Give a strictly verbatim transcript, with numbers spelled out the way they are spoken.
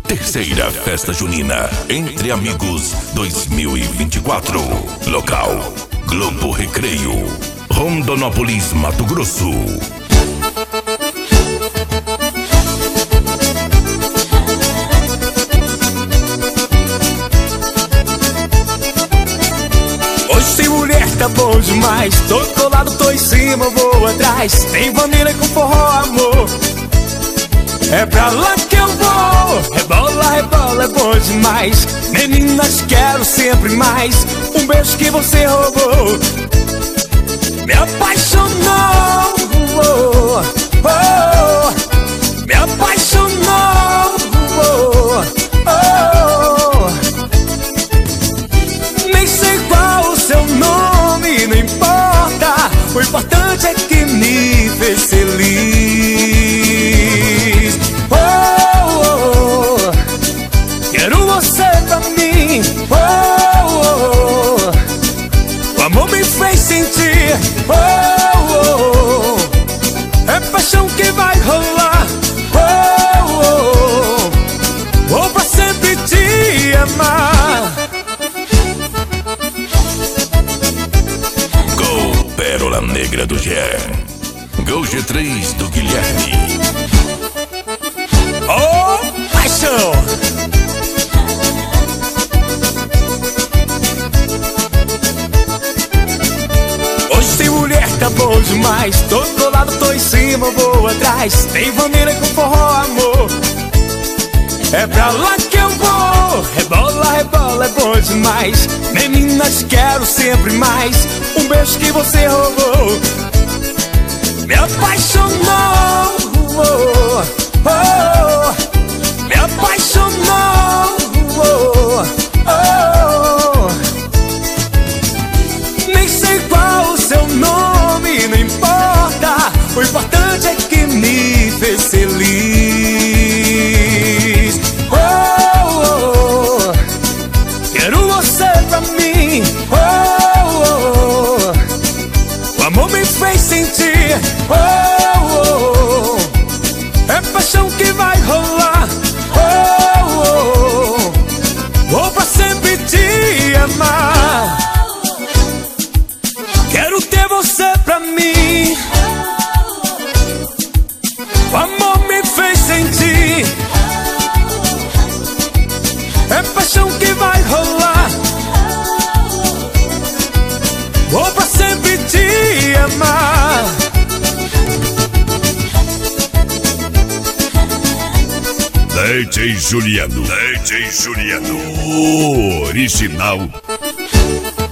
Terceira Festa Junina Entre Amigos dois mil e vinte e quatro. Local: Globo Recreio, Rondonópolis, Mato Grosso. Hoje sem mulher tá bom demais. Tô colado, tô em cima, vou atrás. Tem bandeira com forró, amor. É pra lá que eu vou. Rebola, rebola, é bom demais. Meninas, quero sempre mais. Um beijo que você roubou. Me apaixonou, oh, oh. Me apaixonou, oh, oh. Nem sei qual o seu nome, não importa. O importante é que me fez feliz. Oh, oh, oh. Quero você pra mim. Oh, oh, oh. O amor me fez sentir. Oh, oh, oh. É paixão que vai rolar. Oh, oh, oh. Vou pra sempre te amar. Gol Pérola Negra do Gé. Gol G três do Guilherme. Oh, paixão! Hoje sem mulher tá bom demais. Tô colado, tô em cima, vou atrás. Tem bandeira com forró, amor. É pra lá que eu vou. Rebola, rebola, é bom demais. Meninas, quero sempre mais. Um beijo que você roubou. Me apaixonou, oh, oh. Me apaixonou, oh, oh. Nem sei qual o seu nome, não importa. O importante é que me fez feliz. Oh, oh, oh. Quero você pra mim. Oh, oh, oh. O amor me fez sentir. Oh, oh, oh. É paixão que vai rolar. Oh, oh, oh. Vou pra sempre te amar. Quero ter você pra mim. O amor me fez sentir. É paixão que vai rolar. Vou pra sempre te amar. D J Juliano, D J Juliano, original.